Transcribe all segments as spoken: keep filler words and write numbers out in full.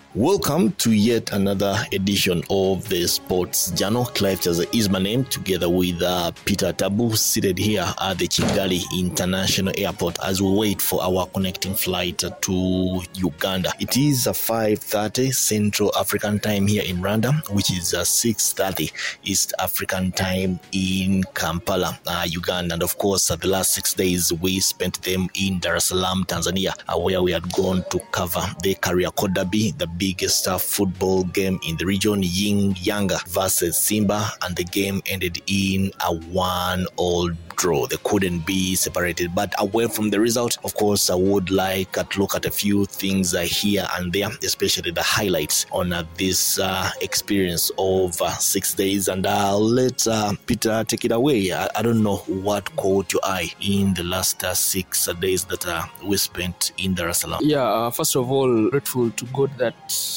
Welcome to yet another edition of the Sports Journal. Clive Chaza is my name, together with uh, Peter Tabu, seated here at the Kigali International Airport as we wait for our connecting flight to Uganda. It is uh, five thirty Central African Time here in Rwanda, which is uh, six thirty East African Time in Kampala, uh, Uganda. And of course, uh, the last six days we spent them in Dar es Salaam, Tanzania, uh, where we had gone to cover the Kariakoo Derby, the biggest uh, football game in the region, Yin Yanga versus Simba, and the game ended in a one-all draw. They couldn't be separated. But away from the result, of course, I would like to look at a few things uh, here and there, especially the highlights on uh, this uh, experience of uh, six days. And I'll let uh, Peter take it away. I, I don't know what caught your eye in the last uh, six uh, days that uh, we spent in Dar es Salaam. Yeah, uh, first of all, grateful to God that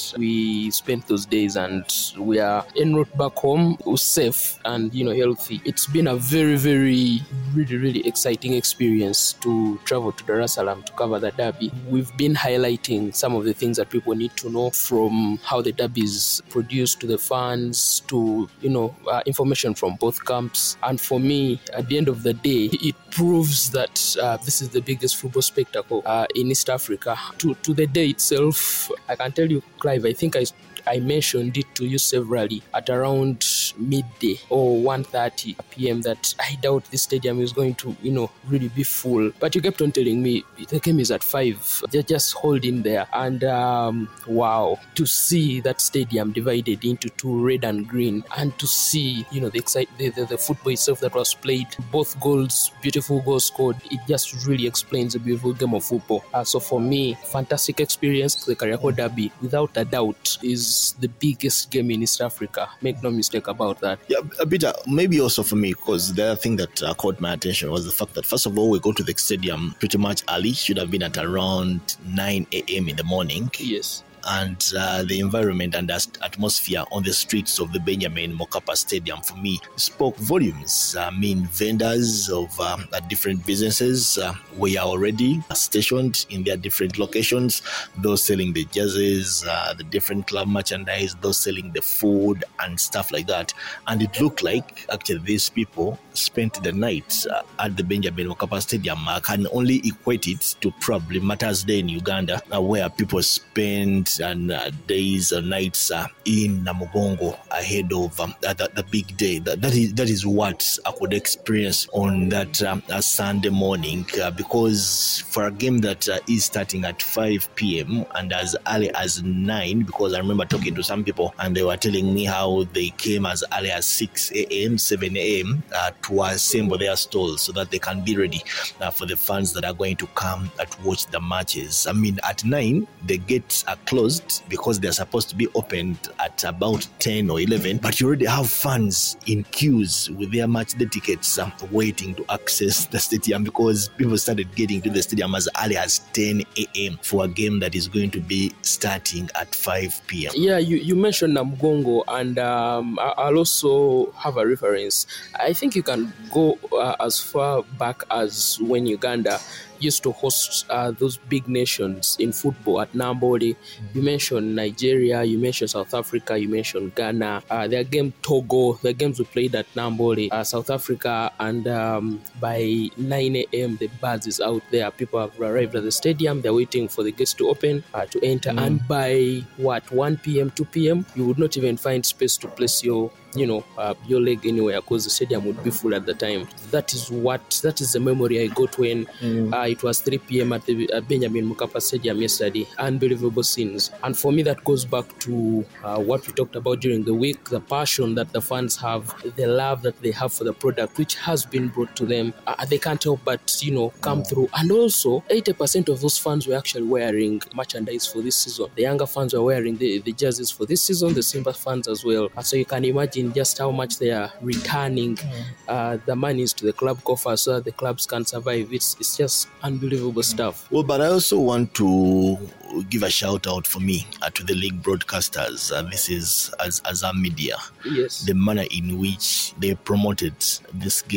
we spent those days and we are en route back home, safe and, you know, healthy. It's been a very, very really, really exciting experience to travel to Dar es Salaam to cover the derby. We've been highlighting some of the things that people need to know, from how the derby is produced to the fans to, you know, uh, information from both camps. And for me, at the end of the day, it proves that uh, this is the biggest football spectacle uh, in East Africa. To, to the day itself, I can tell you, Clive, I think I I mentioned it to you severally at around midday or one thirty p.m. that I doubt this stadium is going to, you know, really be full. But you kept on telling me the game is at five. They're just holding there. And um, wow, to see that stadium divided into two, red and green, and to see, you know, the, excite- the, the, the football itself that was played, both goals, beautiful goals scored, it just really explains a beautiful game of football. Uh, so for me, fantastic experience. The Kariakoo Derby, without a doubt, is the biggest game in East Africa. Make no mistake about that. Yeah, a bit, uh, maybe also for me, because the other thing that uh, caught my attention was the fact that, first of all, we go to the stadium pretty much early. Should have been at around nine a.m. in the morning. Yes. And uh, the environment and the atmosphere on the streets of the Benjamin Mkapa Stadium, for me, spoke volumes. I mean, vendors of um, different businesses uh, were already stationed in their different locations. Those selling the jerseys, uh, the different club merchandise, those selling the food and stuff like that. And it looked like, actually, these people spent the night uh, at the Benjamin Mkapa Stadium. I can only equate it to probably Martyrs Day in Uganda, uh, where people spend and uh, days and nights uh, in Namugongo ahead of um, uh, the, the big day. That, that is that is what I could experience on that um, uh, Sunday morning, uh, because for a game that uh, is starting at five p.m. and as early as nine, because I remember talking to some people and they were telling me how they came as early as six a.m., seven a.m. Uh, to assemble their stalls so that they can be ready uh, for the fans that are going to come uh, to watch the matches. I mean, at nine, the gates are closed because they're supposed to be opened at about ten or eleven, but you already have fans in queues with their match day tickets uh, waiting to access the stadium, because people started getting to the stadium as early as ten a.m. for a game that is going to be starting at five p.m. Yeah, you, you mentioned Namugongo, and um, I'll also have a reference. I think you can go uh, as far back as when Uganda used to host uh, those big nations in football at Nambole. Mm-hmm. You mentioned Nigeria, you mentioned South Africa, you mentioned Ghana. Uh, their game Togo, the games we played at Nambole, uh, South Africa, and um, by nine a.m. the buzz is out there. People have arrived at the stadium. They're waiting for the gates to open, uh, to enter. Mm-hmm. And by what, one p.m., two p.m., you would not even find space to place your you know, uh, your leg anywhere, because the stadium would be full at the time. That is what, that is the memory I got when mm. uh, it was three p.m. at the at Benjamin Mkapa Stadium yesterday. Unbelievable scenes. And for me, that goes back to uh, what we talked about during the week, the passion that the fans have, the love that they have for the product, which has been brought to them. Uh, they can't help but, you know, come mm. through. And also, eighty percent of those fans were actually wearing merchandise for this season. The younger fans were wearing the, the jerseys for this season, the Simba fans as well. And so you can imagine just how much they are returning mm. uh, the monies to the club coffers so that the clubs can survive. It's it's just unbelievable mm. stuff. Well, but I also want to give a shout out for me uh, to the league broadcasters. Uh, this is as Azam Media. Yes. The manner in which they promoted this game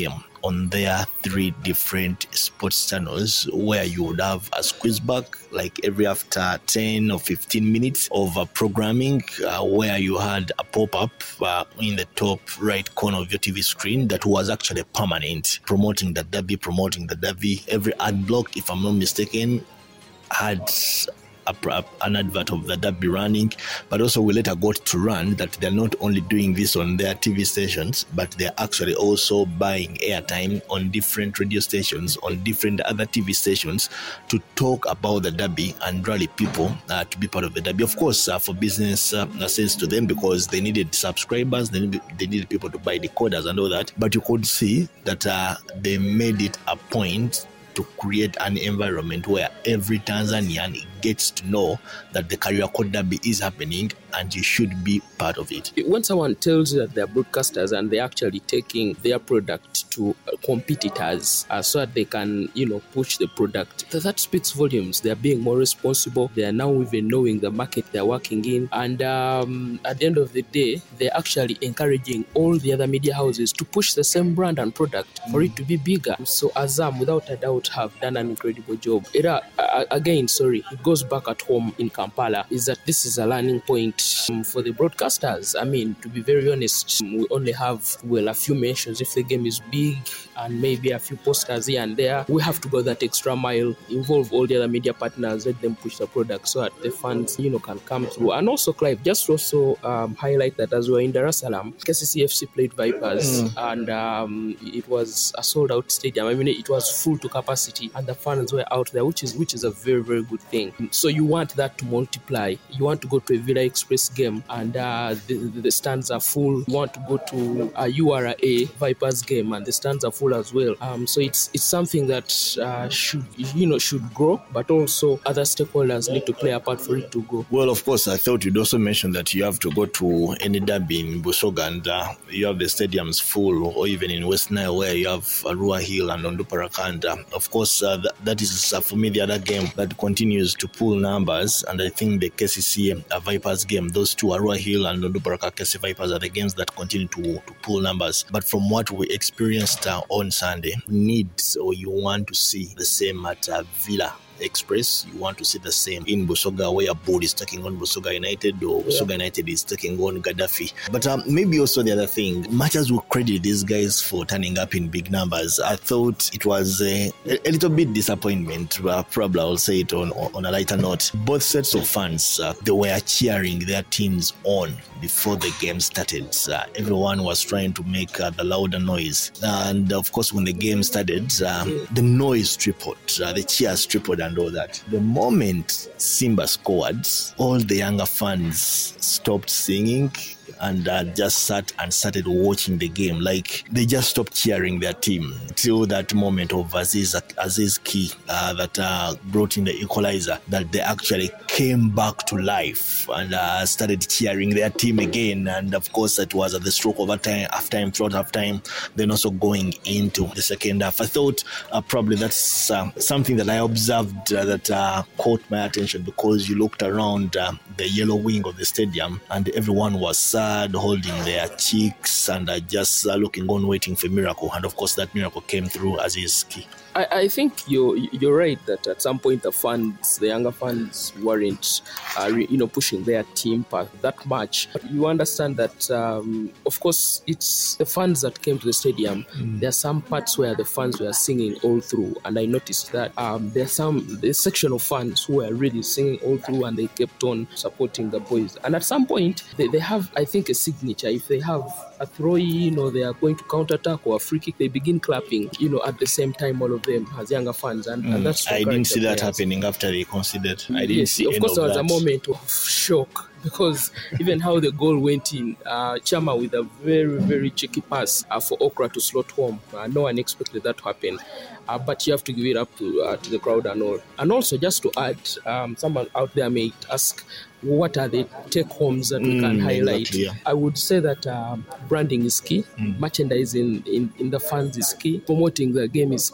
on their three different sports channels, where you would have a squeeze back like every after ten or fifteen minutes of uh, programming, uh, where you had a pop-up uh, in the top right corner of your T V screen that was actually permanent, promoting the derby, promoting the derby. Every ad block, if I'm not mistaken, had A, an advert of the derby running, but also we later got to run that they're not only doing this on their T V stations, but they're actually also buying airtime on different radio stations, on different other T V stations, to talk about the derby and rally people uh, to be part of the derby. Of course, uh, for business uh, sense to them, because they needed subscribers, they needed, they needed people to buy decoders and all that. But you could see that uh, they made it a point to create an environment where every Tanzanian gets to know that the Kariakoo Derby is happening and you should be part of it. When someone tells you that they're broadcasters and they're actually taking their product to competitors uh, so that they can, you know, push the product, that, that speaks volumes. They're being more responsible. They are now even knowing the market they're working in. And um, at the end of the day, they're actually encouraging all the other media houses to push the same brand and product for it to be bigger. So Azam, without a doubt, have done an incredible job. It, uh, again, sorry, it goes back at home in Kampala, is that this is a learning point um, for the broadcasters. I mean, to be very honest, we only have, well, a few mentions if the game is big and maybe a few posters here and there. We have to go that extra mile, involve all the other media partners, let them push the product so that the fans, you know, can come through. And also, Clive, just also um, highlight that as we're in Dar es Salaam, K C C F C played Vipers, mm. and um, it was a sold-out stadium. I mean, it was full to capacity, and the fans were out there, which is which is a very, very good thing. So you want that to multiply. You want to go to a Villa Express game and uh, the, the stands are full. You want to go to a U R A Vipers game and the stands are full as well. Um, so it's it's something that uh, should you know should grow, but also other stakeholders need to play a part for it to go. Well, of course, I thought you'd also mention that you have to go to any derby in Busoga and uh, you have the stadiums full, or even in West Nile where you have Arua Hill and Onduparaka. And uh, of course, uh, that, that is uh, for me the other game that continues to pull numbers. And I think the K C C uh, Vipers game, those two, Arua Hill and Onduparaka K C Vipers, are the games that continue to, to pull numbers. But from what we experienced uh, on Sunday, you need or you want to see the same at uh, Villa Express. You want to see the same in Busoga, where Board is taking on Busoga United, or Busoga yeah. United is taking on Gaddafi. But um, maybe also the other thing, much as we credit these guys for turning up in big numbers, I thought it was a, a little bit disappointment. Uh, probably I'll say it on, on a lighter note. Both sets of fans, uh, they were cheering their teams on before the game started. Uh, everyone was trying to make uh, the louder noise. And of course, when the game started, um, the noise tripled, uh, the cheers tripled and all that. The moment Simba scored, all the younger fans stopped singing and uh, just sat and started watching the game. Like, they just stopped cheering their team till that moment of Aziz, Aziz Ki uh, that uh, brought in the equalizer, that they actually came back to life and uh, started cheering their team again. And of course, it was at the stroke of time, half time, throughout half time, then also going into the second half. I thought uh, probably that's uh, something that I observed uh, that uh, caught my attention, because you looked around uh, the yellow wing of the stadium and everyone was sad, holding their cheeks and uh, just uh, looking on, waiting for a miracle. And of course, that miracle came through Aziz Ki. I, I think you're you're right that at some point the fans, the younger fans, weren't uh, you know pushing their team path that much. But you understand that um, of course it's the fans that came to the stadium. Mm. There are some parts where the fans were singing all through, and I noticed that um, there's some there's a section of fans who were really singing all through, and they kept on supporting the boys. And at some point they, they have, I think, a signature. If they have a throw in or they are going to counter attack or a free kick, they begin clapping, you know, at the same time, all of them as younger fans. And, mm. and that's I didn't see that players. happening after they considered. I didn't yes, see of any course, of there was that. a moment of shock, because even how the goal went in, uh, Chama with a very, very cheeky pass uh, for Okra to slot home. Uh, no one expected that to happen. Uh, but you have to give it up to, uh, to the crowd and all. And also, just to add, um, someone out there may ask, what are the take-homes that we mm, can highlight? Exactly, yeah. I would say that um, branding is key, mm. merchandising in, in the fans is key, promoting the game is key,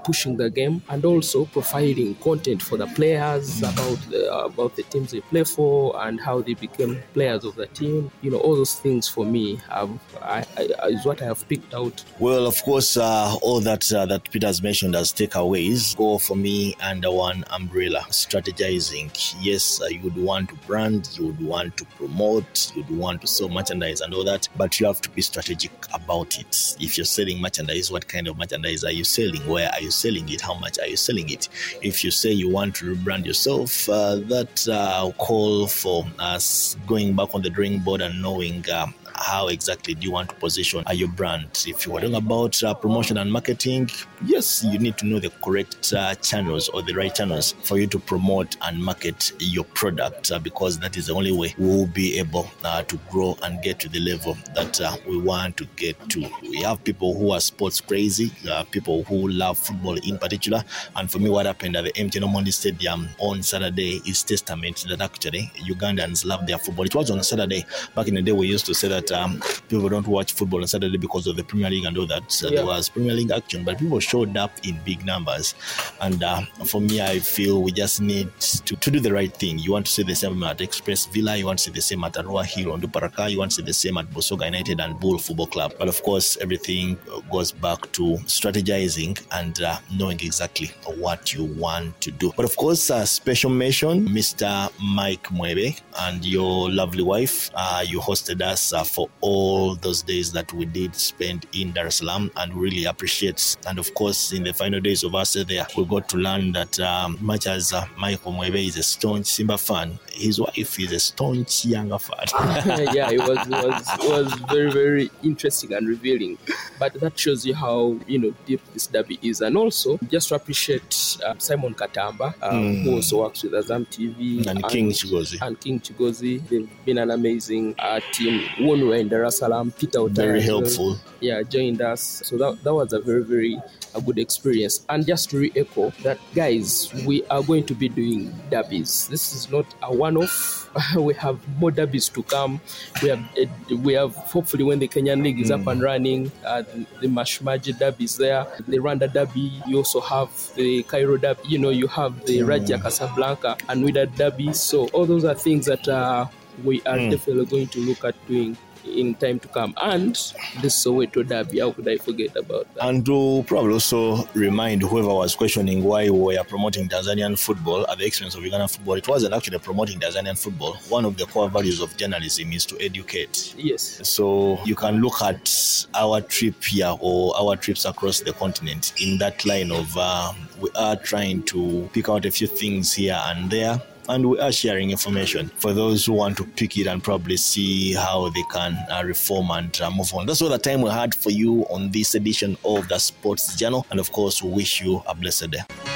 pushing the game, and also providing content for the players about the, about the teams they play for and how they became players of the team. You know, all those things for me have, I, I, is what I have picked out. Well, of course, uh, all that uh, that Peter has mentioned as takeaways go for me under one umbrella: strategizing. Yes, uh, you would want to brand, you would want to promote, you would want to sell merchandise and all that, but you have to be strategic about it. If you're selling merchandise, what kind of merchandise are you selling? Where are you selling it? How much are you selling it? If you say you want to rebrand yourself, uh, that uh, call for us going back on the drawing board and knowing uh, how exactly do you want to position uh, your brand. If you are talking about uh, promotion and marketing, yes, you need to know the correct uh, channels or the right channels for you to promote and market your product, uh, because that is the only way we will be able uh, to grow and get to the level that uh, we want to get to. We have people who are sports crazy, uh, people who love football in particular, and for me what happened at the M T N Omondi Stadium on Saturday is testament that actually Ugandans love their football. It was on Saturday. Back in the day we used to say that Um, people don't watch football on Saturday because of the Premier League and all that. So yeah. There was Premier League action, but people showed up in big numbers. And uh, for me, I feel we just need to, to do the right thing. You want to see the same at Express Villa, you want to see the same at Arua Hill on Duparaka, you want to see the same at Bosoga United and Bull Football Club. But of course, everything goes back to strategizing and uh, knowing exactly what you want to do. But of course, uh, special mention, Mister Mike Mwebe and your lovely wife. Uh, you hosted us uh, for all those days that we did spend in Dar es Salaam, and really appreciate. And of course, in the final days of us there, we got to learn that um, much as uh, Michael Mwebe is a staunch Simba fan, his wife is a staunch Yanga fan. Yeah, it was, it was it was very, very interesting and revealing. But that shows you how, you know, deep this derby is. And also, just to appreciate uh, Simon Katamba, uh, mm. who also works with Azam T V. And, and King Chigozi. And King Chigozi. They've been an amazing uh, team. When we were in Dar es Salaam, Peter Otara, very helpful. Well, yeah, joined us. So that, that was a very, very a good experience. And just to re-echo that, guys, we are going to be doing derbies. This is not a one-off. We have more derbies to come. We have, uh, we have hopefully when the Kenyan League is mm. up and running, uh, the, the Mashmaji derby is there, the Rwanda derby. You also have the Cairo derby. You know, you have the mm. Raja Casablanca and Wydad derby. So all those are things that uh, we are mm. definitely going to look at doing in time to come. And the Soweto derby, how could I forget about that? And to probably also remind whoever was questioning why we are promoting Tanzanian football at the expense of Ugandan football, it wasn't actually promoting Tanzanian football. One of the core values of journalism is to educate. Yes. So you can look at our trip here or our trips across the continent in that line of uh, we are trying to pick out a few things here and there, and we are sharing information for those who want to pick it and probably see how they can uh, reform and uh, move on. That's all the time we had for you on this edition of the Sports Journal. And of course, we wish you a blessed day.